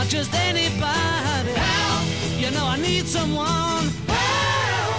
not just anybody. Help! You know I need someone. Help!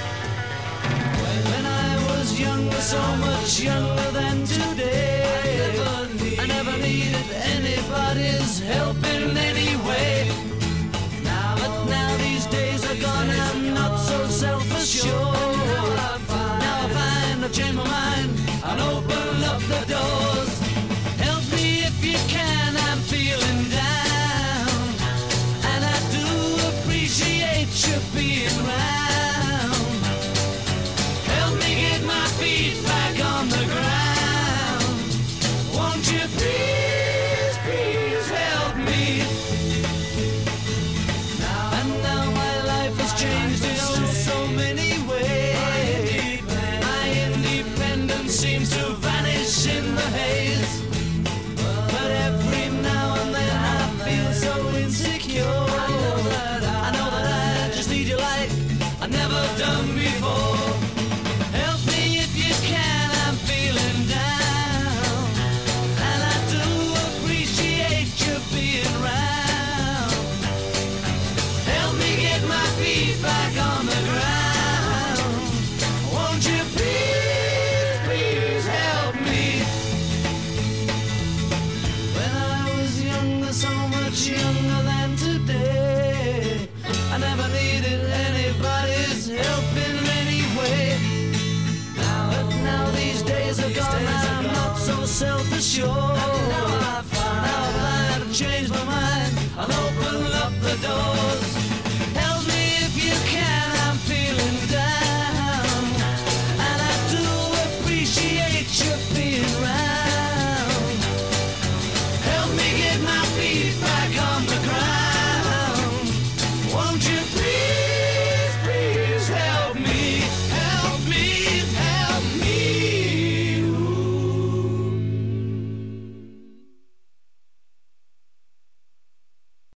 When I was younger, so much younger than today, I never needed anybody's help in any way. But now these days are gone, I'm not so self-assured. Now I find I've changed my mind and open up the doors. Help me if you can, I'm feeling down, and I do appreciate you being round. Help me get my feet back on the ground. Won't you please, please help me? And now my life has changed in so many ways. My independence seems to vanish in the haze. But every now and then I feel so insecure. I know that I just need you like I've never done before. Help me if you can, I'm feeling down, and I do appreciate you being round. Help me get my feet back on the ground. Won't you please, please help me? When I was younger, so much younger than today, I never needed anybody's help in any way. But now these days are gone, I'm not so self-assured.